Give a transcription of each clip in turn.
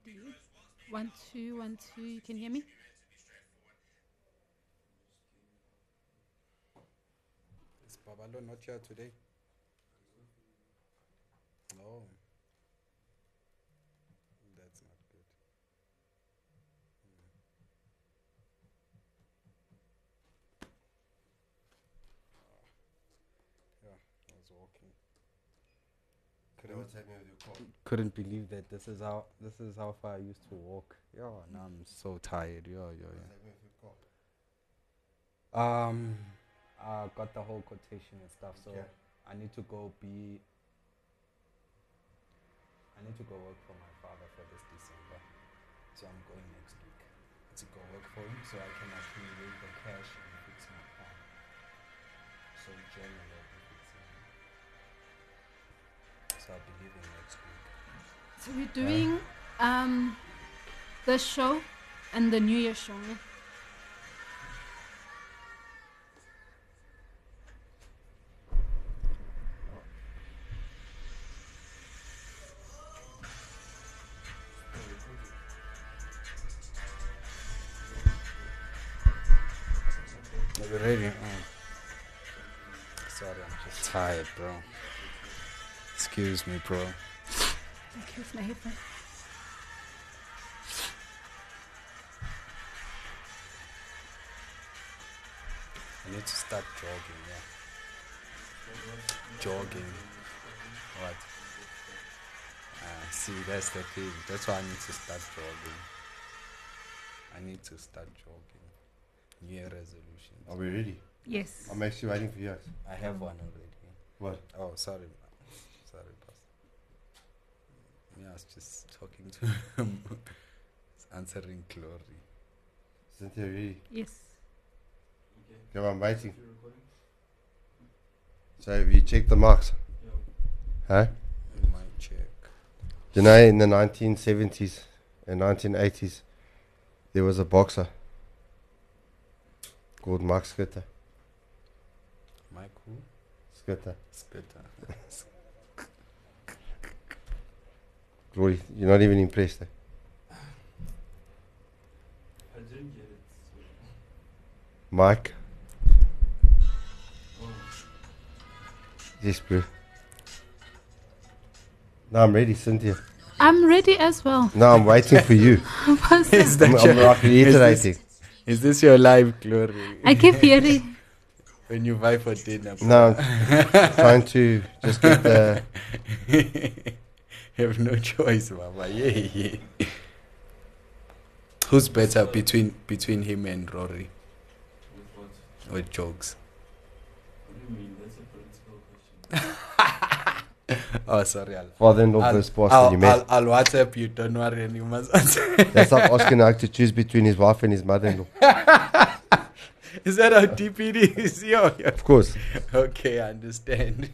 1 2 1 2. You can hear me? Is Babalo not here today? Oh, that's not good. Yeah, I was walking. Couldn't believe that this is how far I used to walk. Yeah, now I'm so tired. Yeah. I got the whole quotation and stuff, so I need to go work for my father for this December. So I'm going next week to go work for him so I can accumulate the cash and fix my car. So January I'll be fixing it. So I'll be leaving next week. So we're doing the show and the New Year show. Ne? Are you ready? Sorry, I'm just tired, bro. Excuse me, bro. Okay, it's my headphone. I need to start jogging, Jogging. What? See, that's the thing. That's why I need to start jogging. I need to start jogging. New Year resolution. Are we ready? Yes. I'm actually waiting for you. I have one already. What? Oh, sorry, boss. Yeah, I was just talking to him. It's answering Glory. Cynthia, ready? Yes. Okay, I'm waiting. So have you checked the marks? Huh? You might check. You know, in the 1970s and 1980s, there was a boxer called Mark Schutte. Mike who? Schutte. Scutter. Glory, you're not even impressed. Eh? I didn't get it. Mike. Yes, bro. Now I'm ready, Cynthia. I'm ready as well. No, I'm waiting for you. What's Is that? that I'm like reiterating. Is this your live, Glory? I keep hearing. When you buy for dinner. No, I'm trying to just get the... You have no choice, Mama. Yeah. Who's better between him and Rory? With what? With jokes. What do you mean? That's a political question. Oh, sorry. father-in-law versus boss that you met. I'll WhatsApp you. Don't worry, and you must answer. That's like asking Ike to choose between his wife and his mother-in-law. Is that how deep it is? Yo. Of course. Okay, I understand.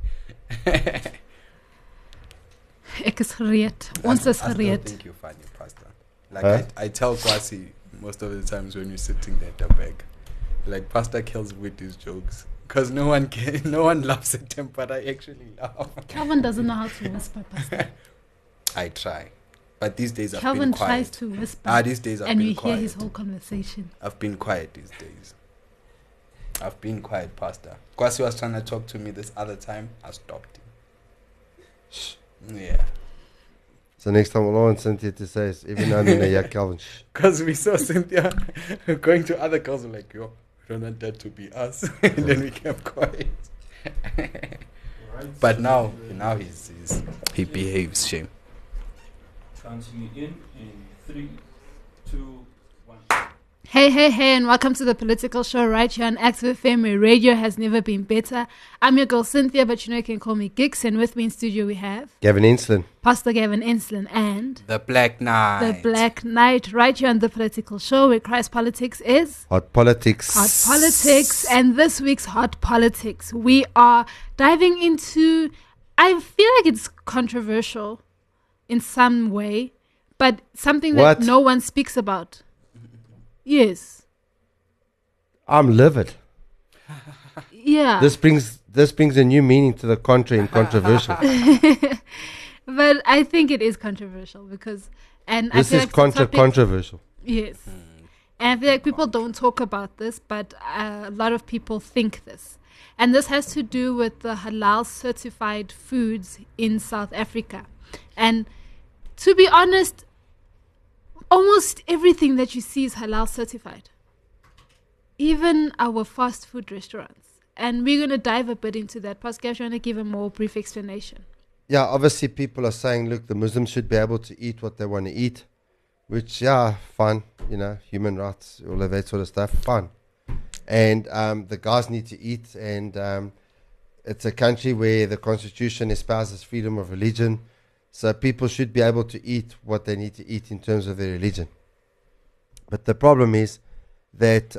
Ek is gereed. Ons is I still gereed. think you're funny, Pastor. Like Huh? I tell Kwasi most of the times when you're sitting there at the back, like Pastor kills with his jokes. Because no one laughs at him, but I actually laugh. Calvin doesn't know how to whisper, Pastor. I try. But these days I've Calvin been quiet. tries to whisper. These days I've and been you quiet. hear his whole conversation. I've been quiet these days. I've been quiet, Pastor. Kwasi was trying to talk to me this other time. I stopped him. Yeah. So next time, all I want Cynthia to say is, every now and then, yeah, Calvin, shh. Because we saw Cynthia going to other girls, we're like, yo, we don't want that to be us. And then we kept quiet. Alright. But so now he behaves, shame. Counting you in 3, 2, 1. Hey, and welcome to the Political Show right here on Active FM, where radio has never been better. I'm your girl Cynthia, but you know you can call me Gix, and with me in studio we have Gavin Enslin. Pastor Gavin Enslin and The Black Knight. the Black Knight right here on the Political Show, where Christ Politics is Hot politics. Hot Politics. And this week's Hot Politics, we are diving into, I feel like it's controversial in some way, but something that What? no one speaks about. Yes. I'm livid. Yeah. This brings a new meaning to the contra and controversial. But I think it is controversial because And I This feel is like it's a topic- controversial. Yes. And I feel like people don't talk about this, but a lot of people think this. And this has to do with the halal certified foods in South Africa. And to be honest, almost everything that you see is halal certified. Even our fast food restaurants. And we're going to dive a bit into that. Pascal, do you want to give a more brief explanation? Yeah, obviously people are saying, look, the Muslims should be able to eat what they want to eat, which, yeah, fine, human rights, all of that sort of stuff, fine. And the guys need to eat, and it's a country where the constitution espouses freedom of religion, so people should be able to eat what they need to eat in terms of their religion. But the problem is that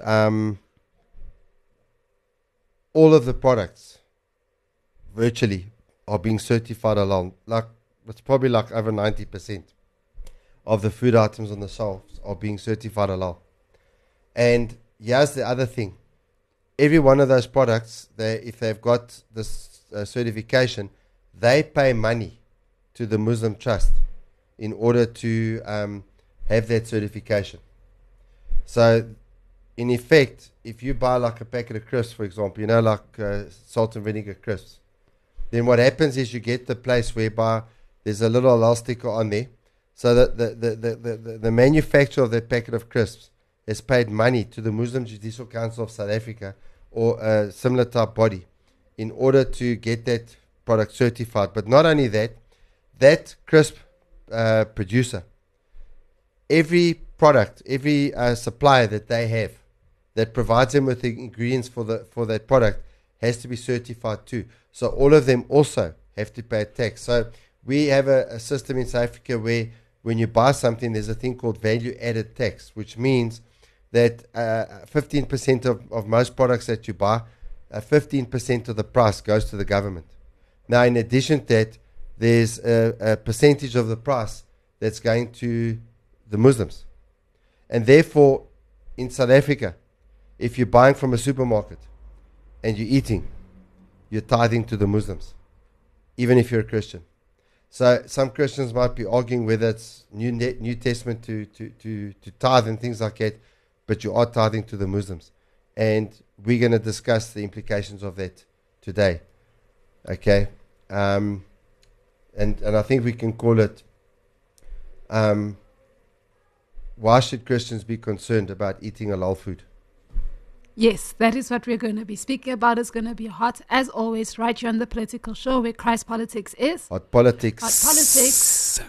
all of the products virtually are being certified halal. Like, it's probably like over 90% of the food items on the shelves are being certified halal. And here's the other thing. Every one of those products, if they've got this certification, they pay money to the Muslim Trust in order to have that certification. So, in effect, if you buy like a packet of crisps, for example, like salt and vinegar crisps, then what happens is you get the place whereby there's a little halal sticker on there, so that the manufacturer of that packet of crisps has paid money to the Muslim Judicial Council of South Africa or a similar type body in order to get that product certified. But not only that, that crisp producer, every product, every supplier that they have that provides them with the ingredients for that product has to be certified too. So all of them also have to pay a tax. So we have a system in South Africa where when you buy something, there's a thing called value added tax, which means that 15% of most products that you buy, 15% of the price goes to the government. Now, in addition to that, there's a percentage of the price that's going to the Muslims. And therefore, in South Africa, if you're buying from a supermarket and you're eating, you're tithing to the Muslims, even if you're a Christian. So some Christians might be arguing whether it's New Testament to tithe and things like that, but you are tithing to the Muslims. And we're going to discuss the implications of that today. Okay? And I think we can call it, why should Christians be concerned about eating halal food? Yes, that is what we're going to be speaking about. It's going to be hot, as always, right here on the Political Show, where Christ Politics is. Hot politics. Hot politics.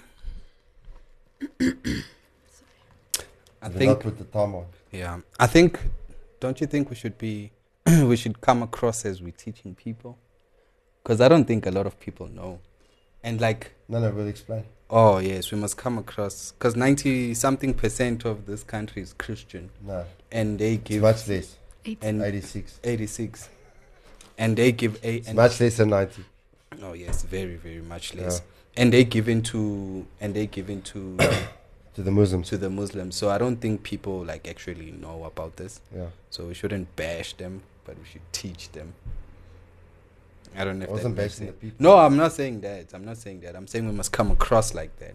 I Do think, not put the time on. yeah, I think, don't you think we should be, we should come across as we're teaching people? Because I don't think a lot of people know. And like, No, we'll explain. oh yes, we must come across, because 90-something% of this country is Christian. No, And they it's give, much less. and 86. 86. And they give It's and much less than 90. oh yes, very, very much less. Yeah. And they give into To the Muslims. to the Muslims. So I don't think people like actually know about this. Yeah. So we shouldn't bash them, but we should teach them. I don't know I if that wasn't makes bashing the sense. people. No, I'm not saying that. I'm not saying that. I'm saying we must come across like that.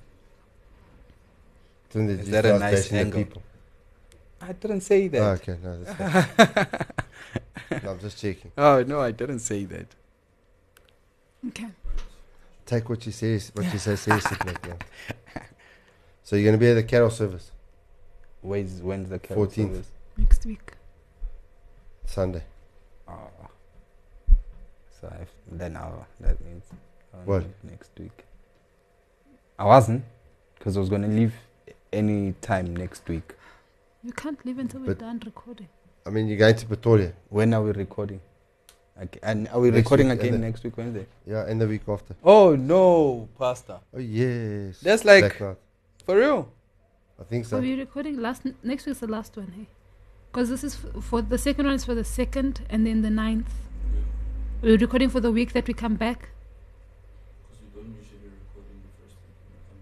Isn't Is that a nice angle? People? I didn't say that. Oh, okay, no, that's fine. No, I'm just checking. Oh no, I didn't say that. Okay. Take what you say seriously, Blake, yeah. So you're going to be at the carol service When's the carol 14th. service? Next week. Sunday. Oh. So that means What? next week. I wasn't, because I was gonna leave any time next week. You can't leave until we're But- done recording. I mean, you're going to Pretoria. When are we recording? And are we Next recording week, again and next week Wednesday? Yeah, and the week after. Oh no, Pastor. Oh, yes. That's like- Black Night. For real? I think So so. we're recording next week's the last one, hey? Because this is for the second one is for the 2nd and then the 9th. We're recording for the week that we come back. Because we don't usually record in the first week when we come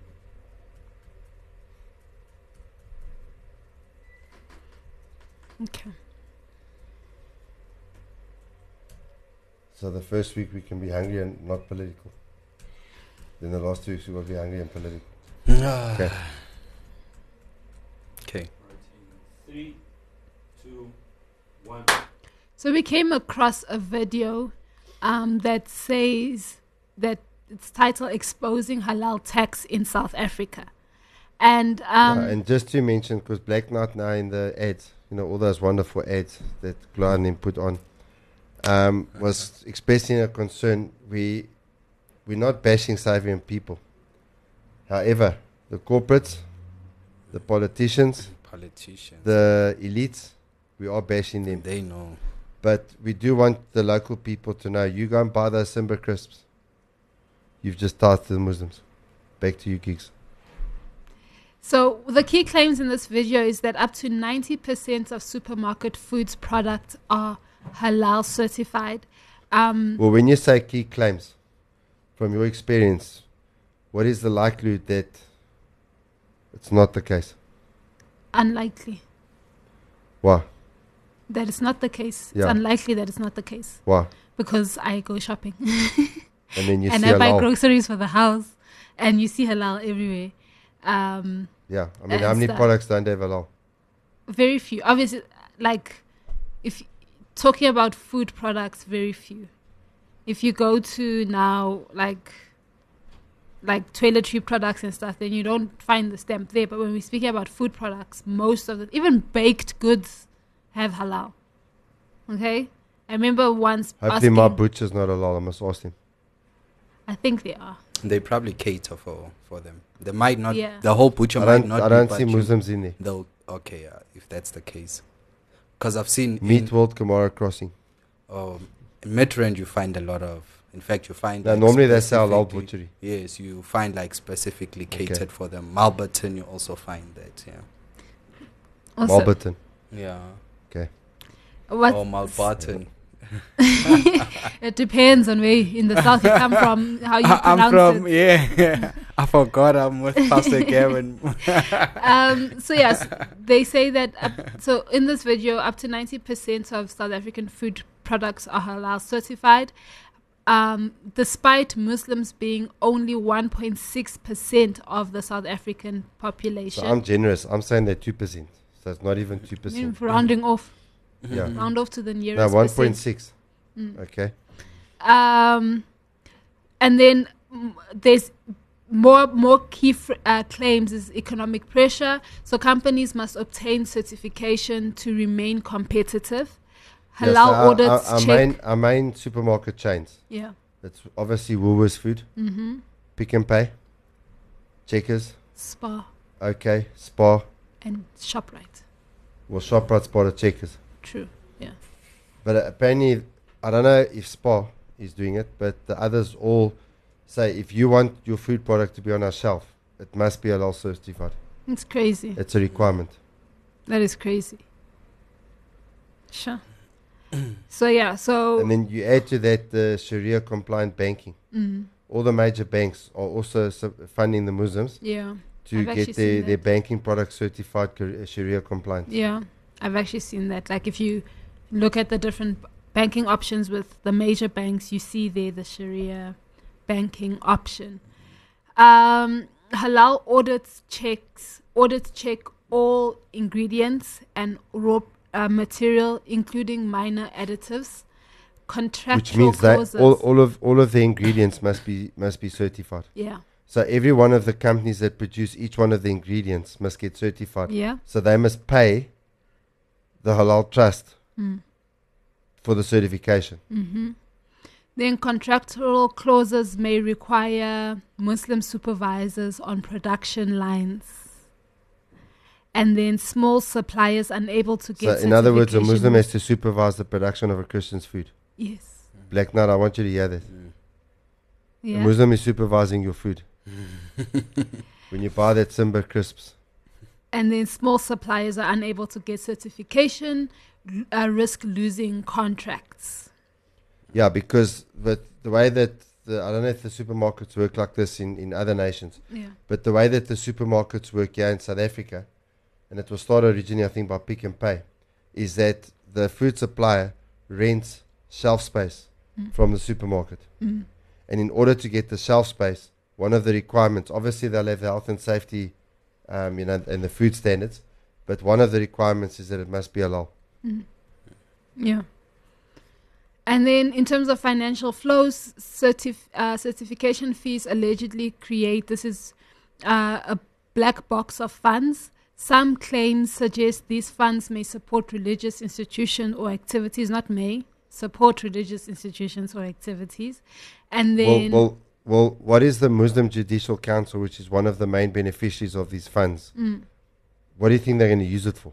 back. Okay. So the first week we can be hungry and not political. Then the last 2 weeks we will be hungry and political. Okay. 3, 2, 1. So we came across a video that says that it's titled "Exposing Halal Tax in South Africa," and and just to mention, because Black Knight now in the ads, all those wonderful ads that Glenn put on, was expressing a concern. We're not bashing Savian people. However, the corporates, the politicians, the elites, we are bashing them. They know. But we do want the local people to know, you go and buy those Simba crisps. You've just targeted the Muslims. Back to you, Gigs. So the key claims in this video is that up to 90% of supermarket foods products are halal certified. Well, when you say key claims, from your experience, what is the likelihood that it's not the case? Unlikely. Why? That it's not the case. Yeah. It's unlikely that it's not the case. Why? Because I go shopping. And then you and see I buy halal. groceries for the house. And you see halal everywhere. Yeah. I mean, and how many stuff. products don't have halal? Very few. Obviously, like, if talking about food products, very few. If you go to now, like toiletry products and stuff, then you don't find the stamp there. But when we're speaking about food products, most of them, even baked goods, have halal. Okay? I remember once Hopefully my butcher's not halal. I must ask him. I think they are. They probably cater for them. They might not. Yeah. The whole butcher might not. I don't be, see but you- Muslims in there. They'll okay, if that's the case, because I've seen Meat World, Kamara Crossing. in Midrand you find a lot of. In fact, you find. Now, like, normally they sell halal specifically- butchery. Yes, you find like specifically Okay. catered for them. Malberton, you also find that. Yeah. Also, Malberton. Yeah. what Or Malbarton. it depends on where in the south you come from, how you I'm pronounce from it. I forgot. I'm with Pastor Gavin. So yes, they say that. So in this video, up to 90% of South African food products are halal certified, despite Muslims being only 1.6% of the South African population. So I'm generous. I'm saying they're 2%. So it's not even 2%. Rounding off, Yeah. round off to the No, nearest 1.6. percent. Okay. And then there's more key claims is economic pressure. So companies must obtain certification to remain competitive. Yeah, Halal so audits check. our main supermarket chains. Yeah. It's obviously Woolworths Food, Mm-hmm. Pick and Pay, Checkers, Spar OK, Spar. and ShopRite. Well, ShopRite's part of Checkers. True. Yeah. But apparently, I don't know if Spar is doing it, but the others all say if you want your food product to be on our shelf, it must be halal certified. It's crazy. It's a requirement. That is crazy. Sure. So yeah. So. And then you add to that the Sharia compliant banking. Mm, All the major banks are also funding the Muslims yeah. to I've actually get seen their that. banking products certified Sharia compliant. Yeah, I've actually seen that. Like if you look at the different banking options with the major banks, you see there the Sharia banking option. Halal audits check all ingredients and raw material, including minor additives. Contractual Which means that clauses. all of the ingredients must be certified. Yeah, So every one of the companies that produce each one of the ingredients must get certified. yeah. So they must pay the Halal Trust Mm. for the certification. Mm-hmm. Then contractual clauses may require Muslim supervisors on production lines. And then small suppliers unable to get So in other words, a certification Muslim has to supervise the production of a Christian's food. Yes. Black Knight, I want you to hear this. A Yeah. Muslim is supervising your food. When you buy that Simba crisps. And then small suppliers are unable to get certification, risk losing contracts. Yeah, because the way that, I don't know if the supermarkets work like this in other nations, Yeah. but the way that the supermarkets work here in South Africa, and it was started originally, I think, by Pick and Pay, is that the food supplier rents shelf space from the supermarket. Mm. And in order to get the shelf space, one of the requirements, obviously they'll have the health and safety, and the food standards, but one of the requirements is that it must be halal. Yeah. And then in terms of financial flows, certification fees allegedly create, this is a black box of funds. Some claims suggest these funds may support religious institutions or activities, not may, support religious institutions or activities. And then... Well, what is the Muslim Judicial Council, which is one of the main beneficiaries of these funds? What do you think they're going to use it for?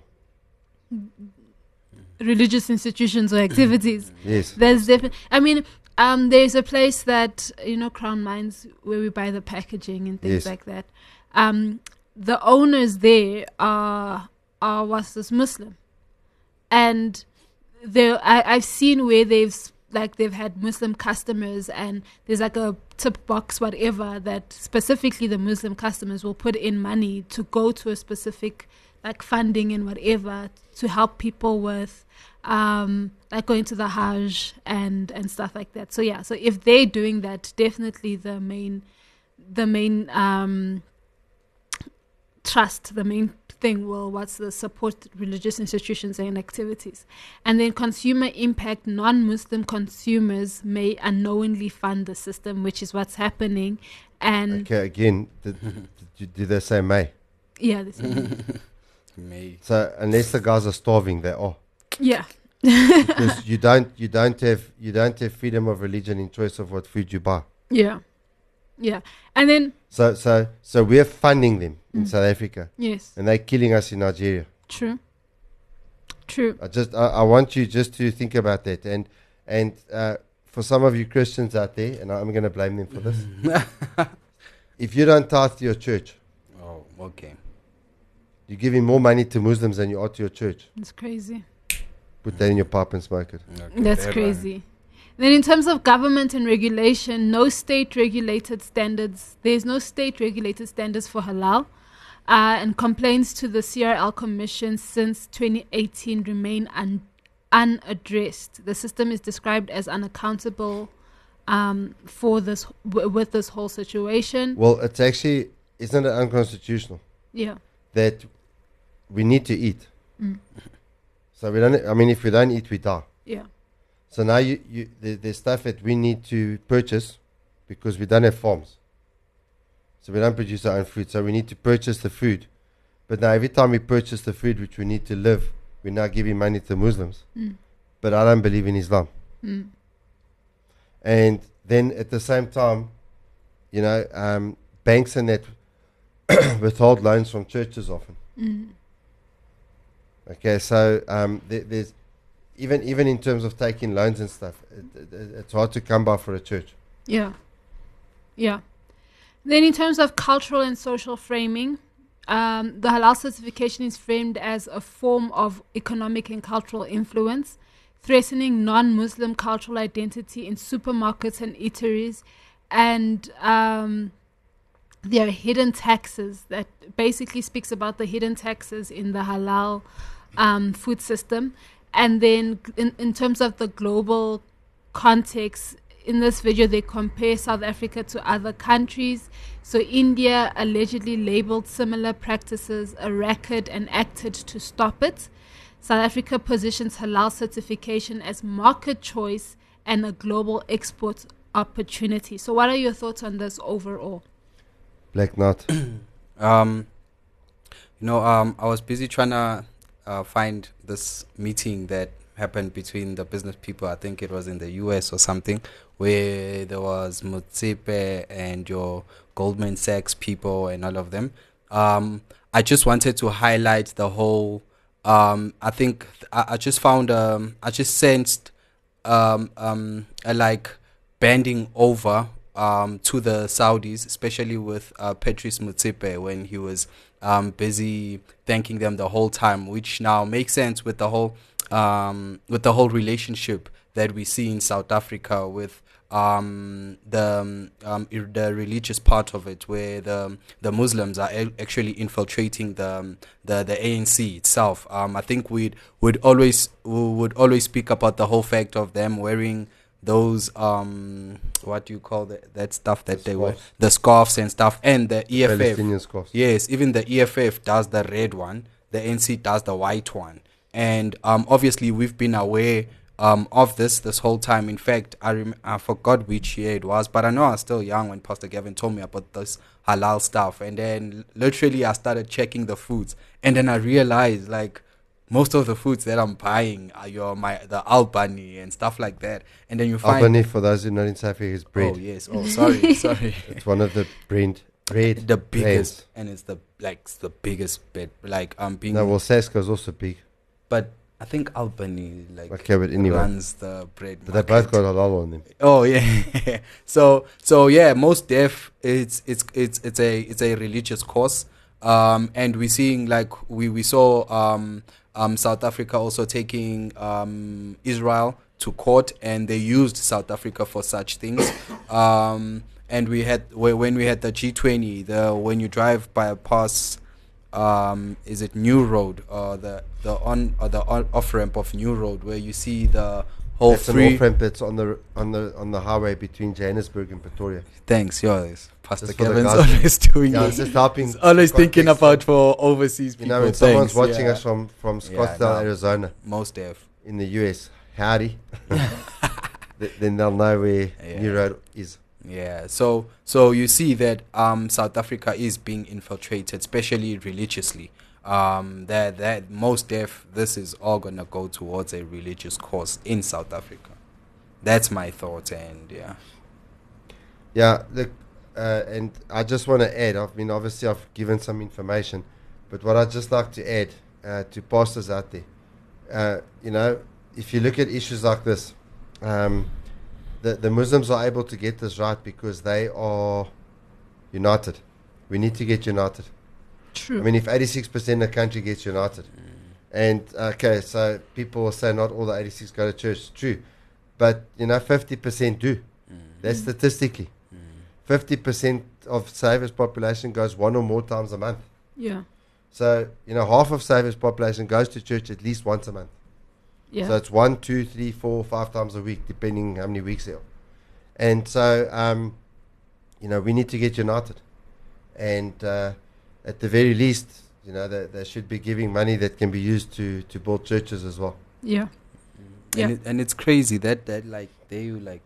Religious institutions or activities. Yes. There's definitely, I mean, there's a place that, Crown Mines, where we buy the packaging and things Yes. like that. The owners there are was this Muslim. And I've seen where they've had Muslim customers, and there's like a tip box, whatever, that specifically the Muslim customers will put in money to go to a specific like funding and whatever to help people with like going to the Hajj and stuff like that. So yeah, so if they're doing that, definitely the main trust, the main thing what's the support religious institutions and activities. And then consumer impact, non-Muslim consumers may unknowingly fund the system, which is what's happening. And Okay, again, did they say may? yeah, this is, May. So unless the guys are starving, they are. yeah. Because you don't have freedom of religion in choice of what food you buy. Yeah. Yeah. And then So we're funding them in South Africa, yes, and they're killing us in Nigeria. true. I want you just to think about that, and for some of you Christians out there, and I'm going to blame them for this. If you don't tithe to your church, Oh, okay. you're giving more money to Muslims than you are to your church. It's crazy. Put that in your pipe and smoke it. Okay. That's Fair crazy. Then in terms of government and regulation, there's no state regulated standards for halal. And complaints to the CRL Commission since 2018 remain unaddressed. The system is described as unaccountable for this with this whole situation. Well, it's actually, isn't it unconstitutional Yeah. that we need to eat? So we don't. I mean, if we don't eat, we die. Yeah. So now there's stuff that we need to purchase because we don't have farms. So we don't produce our own food. So we need to purchase the food. But now every time we purchase the food which we need to live, we're now giving money to Muslims. But I don't believe in Islam. And then at the same time, banks and that withhold loans from churches often. Okay, so there's even in terms of taking loans and stuff, it's hard to come by for a church. Yeah. Yeah. Then in terms of cultural and social framing, the halal certification is framed as a form of economic and cultural influence, threatening non-Muslim cultural identity in supermarkets and eateries, and there are hidden taxes that basically speaks about the hidden taxes in the halal food system. And then in terms of the global context, in this video they compare South Africa to other countries. So India allegedly labeled similar practices a racket and acted to stop it. South Africa positions halal certification as market choice and a global export opportunity. So what are your thoughts on this overall? Black Knot. I was busy trying to find this meeting that happened between the business people. I think it was in the US or something, where there was Motsepe and your Goldman Sachs people and all of them. I just wanted to highlight the whole. I think I just found. I just sensed a like bending over to the Saudis, especially with Patrice Motsepe when he was busy thanking them the whole time, which now makes sense with the whole relationship that we see in South Africa with the religious part of it, where the Muslims are actually infiltrating the ANC itself. I think we would always speak about the whole fact of them wearing those what do you call that stuff that they wear, the scarves and stuff, and the EFF. Palestinian scarves. Yes, even the EFF does the red one. the NC does the white one. And obviously we've been aware of this whole time. In fact, I forgot which year it was, but I know I was still young when Pastor Gavin told me about this halal stuff. And then literally I started checking the foods, and then I realized like most of the foods that I'm buying are the Albany and stuff like that. And then you find Albany, for those who know in South Africa, is bread. Oh yes. Oh sorry. It's one of the bread The biggest, brands. and it's the biggest bed. Like being No, well, Sasko is also big. but I think Albany Okay, but anyway. runs the bread. But they both got halal on them. Oh yeah. so yeah, most deaf it's a religious course. And we're seeing like we saw South Africa also taking Israel to court, and they used South Africa for such things. And we had when we had the G20, when you drive past is it New Road or the off ramp of New Road, where you see the whole It's an free. off ramp that's on the highway between Johannesburg and Pretoria. Thanks, yours. Pastor Just for the Kevin's guys- always doing Yeah, this. it's just helping. He's always thinking context. about for overseas You people. know, when someone's Thanks, watching yeah. us from Yeah, Scottsdale, no. Arizona, Most deaf. in the US, howdy, then they'll know where Yeah. New Road is. Yeah, so you see that South Africa is being infiltrated, especially religiously. That most deaf, this is all gonna go towards a religious cause in South Africa. That's my thought, and yeah. Yeah, look, and I just want to add, obviously I've given some information, but what I'd just like to add to pastors out there, if you look at issues like this, the Muslims are able to get this right because they are united. We need to get united. True. I mean, if 86% of the country gets united, and okay, so people will say not all the 86 go to church. True, but 50% do. That's statistically. 50% of Saviour's population goes one or more times a month. Yeah. So half of Saviour's population goes to church at least once a month. Yeah. So it's 1, 2, 3, 4, 5 times a week, depending how many weeks there are. And so, we need to get united. And at the very least, they should be giving money that can be used to build churches as well. Yeah. Yeah. And it's crazy that like they like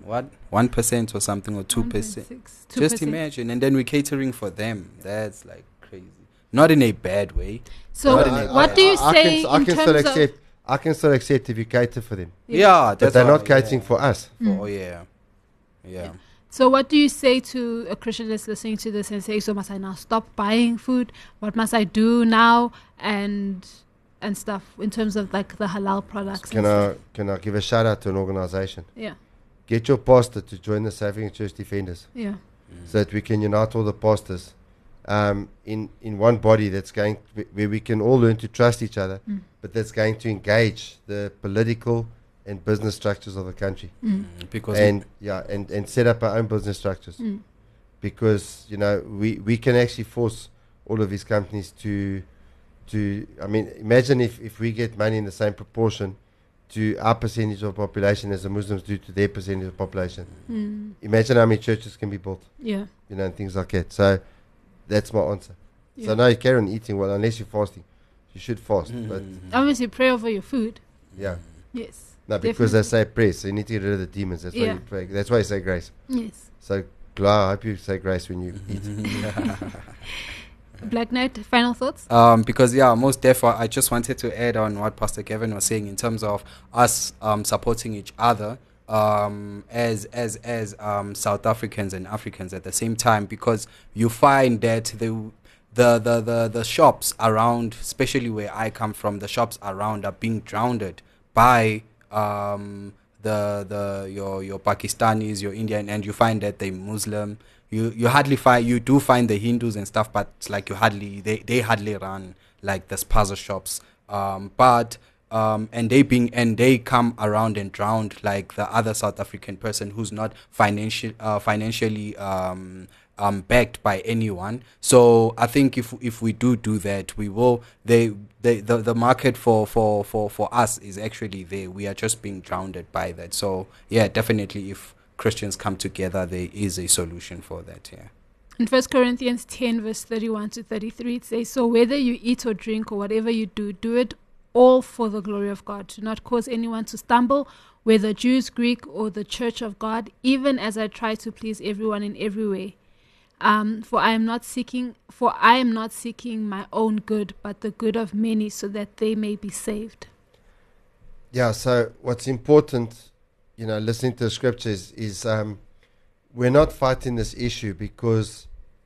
1% or something, or 2%. 1.6, Just 2%. imagine, and then we're catering for them. That's like crazy. Not in a bad way. So, Not in a what bad do you I say can in still terms of? accept. I can still accept if you cater for them, Yeah, but that's they're what not I- catering yeah. for us. Oh yeah. Yeah. So, what do you say to a Christian that's listening to this and say, "So must I now stop buying food? What must I do now?" and stuff in terms of like the halal products. Can and I give a shout out to an organization? Yeah. Get your pastor to join the Saving Church Defenders, Yeah. so that we can unite all the pastors in one body that's going where we can all learn to trust each other, but that's going to engage the political and business structures of the country, Because and set up our own business structures, because we can actually force all of these companies to imagine if we get money in the same proportion to our percentage of population as the Muslims do to their percentage of population. Imagine how many churches can be built, Yeah. and things like that. So that's my answer. Yeah. So now you carry on eating, well, unless you're fasting. You should fast, but Obviously, pray over your food. yeah. Yes. No, because they Definitely. say prayer, so you need to get rid of the demons. That's why Yeah. you pray. That's why you say grace. Yes. So, I hope you say grace when you eat. Black Knight, final thoughts? Because most definitely, I just wanted to add on what Pastor Kevin was saying in terms of us supporting each other as South Africans and Africans at the same time, because you find that the shops around, especially where I come from, the shops around are being drowned by your Pakistanis, your Indian, and you find that they Muslim. You do find the Hindus and stuff, but it's like they hardly run like the spaza shops. And they come around and drown like the other South African person who's not financially backed by anyone. So I think if we do that, we will. The market for us is actually there. We are just being drowned by that. So yeah, definitely if Christians come together, there is a solution for that. Yeah. In 1 Corinthians 10, verse 31 to 33, it says, "So whether you eat or drink or whatever you do, do it all for the glory of God. Do not cause anyone to stumble, whether Jews, Greek, or the church of God, even as I try to please everyone in every way. For I am not seeking my own good, but the good of many, so that they may be saved." Yeah, so what's important, listening to the scriptures is we're not fighting this issue because,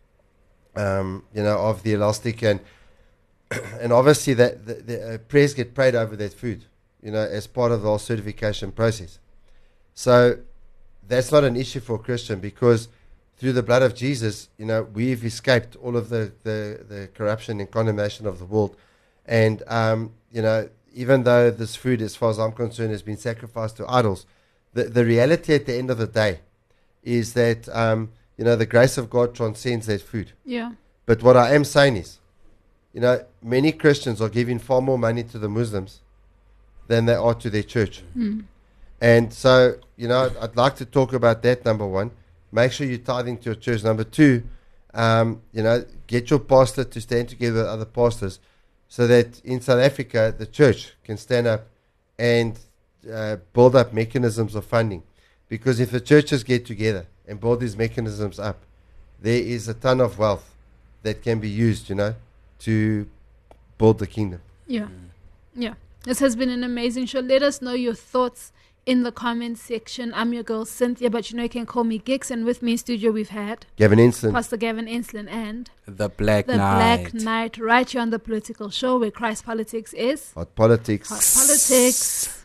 of the elastic and obviously that the prayers get prayed over that food, as part of the whole certification process. So that's not an issue for a Christian because through the blood of Jesus, we've escaped all of the corruption and condemnation of the world. And, even though this food, as far as I'm concerned, has been sacrificed to idols, the reality at the end of the day is that, the grace of God transcends that food. Yeah. But what I am saying is, many Christians are giving far more money to the Muslims than they are to their church. Mm. And so, I'd like to talk about that, number one. Make sure you're tithing to your church. Number two, get your pastor to stand together with other pastors so that in South Africa, the church can stand up and build up mechanisms of funding. Because if the churches get together and build these mechanisms up, there is a ton of wealth that can be used, to build the kingdom. Yeah. Yeah. This has been an amazing show. Let us know your thoughts in the comments section. I'm your girl, Cynthia, but you can call me Gix. And with me in studio, we've had Gavin Enslin. Pastor Gavin Enslin and The Black The Knight. Black Knight, right here on The Political Show, where Christ Politics is Hot politics. Hot Politics.